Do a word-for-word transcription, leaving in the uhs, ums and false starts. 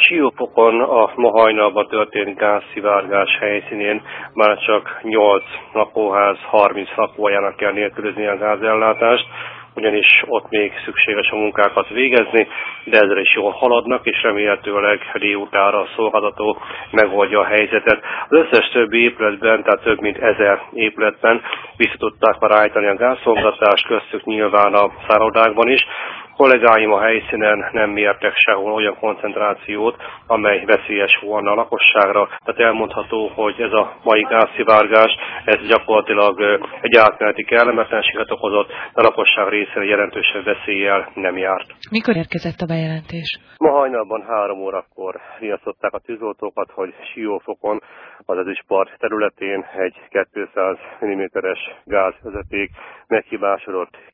Siófokon a ma hajnalban történt gázszivárgás helyszínén már csak nyolc lakóház harminc lakójának kell nélkülözni a gázellátást, ugyanis ott még szükséges a munkákat végezni, de ezzel is jól haladnak, és remélhetőleg délutánra a szolgáltató megoldja a helyzetet. Az összes többi épületben, tehát több mint ezer épületben vissza tudták már állítani a gázszolgáltatást, köztük nyilván a szállodákban is. Kollégáim a helyszínen nem mértek sehol olyan koncentrációt, amely veszélyes volna a lakosságra. Tehát elmondható, hogy ez a mai gázszivárgás, ez gyakorlatilag egy átmeneti kellemetlenséget okozott, de a lakosság részére jelentősebb veszéllyel nem járt. Mikor érkezett a bejelentés? Ma hajnalban három órakor riasztották a tűzoltókat, hogy Siófokon, az Ezüstpart területén egy kétszáz milliméteres gázvezeték meghibásodott,